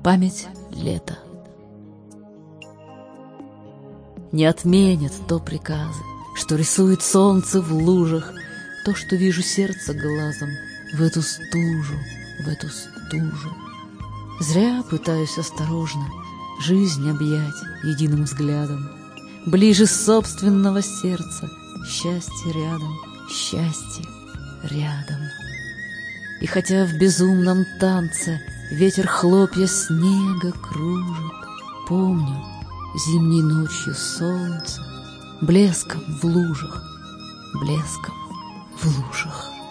Память лета. Не отменят то приказы, что рисует солнце в лужах, то, что вижу сердце глазом в эту стужу, в эту стужу. Зря пытаюсь осторожно жизнь объять единым взглядом. Ближе собственного сердца счастье рядом, счастье рядом. И хотя в безумном танце ветер хлопья снега кружит, помню зимней ночью солнце блеском в лужах, блеском в лужах.